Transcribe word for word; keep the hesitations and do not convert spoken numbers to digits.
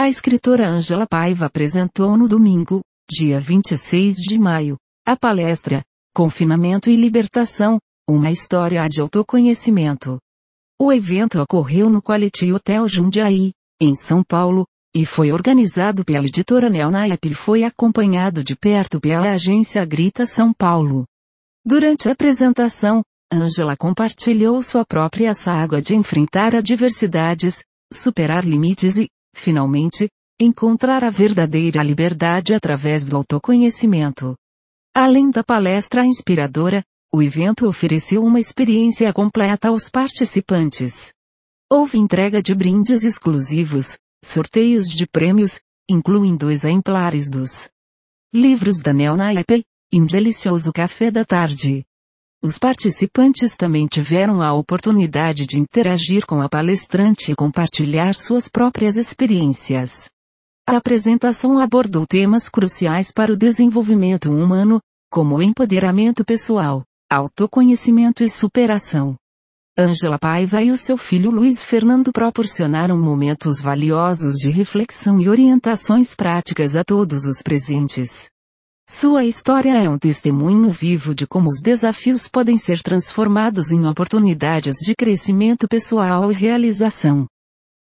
A escritora Ângela Paiva apresentou no domingo, dia vinte e seis de maio, a palestra Confinamento e Libertação, uma história de autoconhecimento. O evento ocorreu no Quality Hotel Jundiaí, em São Paulo, e foi organizado pela editora Neonaipe e foi acompanhado de perto pela agência Grita São Paulo. Durante a apresentação, Ângela compartilhou sua própria saga de enfrentar adversidades, superar limites e, finalmente, encontrar a verdadeira liberdade através do autoconhecimento. Além da palestra inspiradora, o evento ofereceu uma experiência completa aos participantes. Houve entrega de brindes exclusivos, sorteios de prêmios, incluindo exemplares dos livros da Neonaipe, e um delicioso café da tarde. Os participantes também tiveram a oportunidade de interagir com a palestrante e compartilhar suas próprias experiências. A apresentação abordou temas cruciais para o desenvolvimento humano, como o empoderamento pessoal, autoconhecimento e superação. Ângela Paiva e o seu filho Luiz Fernando proporcionaram momentos valiosos de reflexão e orientações práticas a todos os presentes. Sua história é um testemunho vivo de como os desafios podem ser transformados em oportunidades de crescimento pessoal e realização.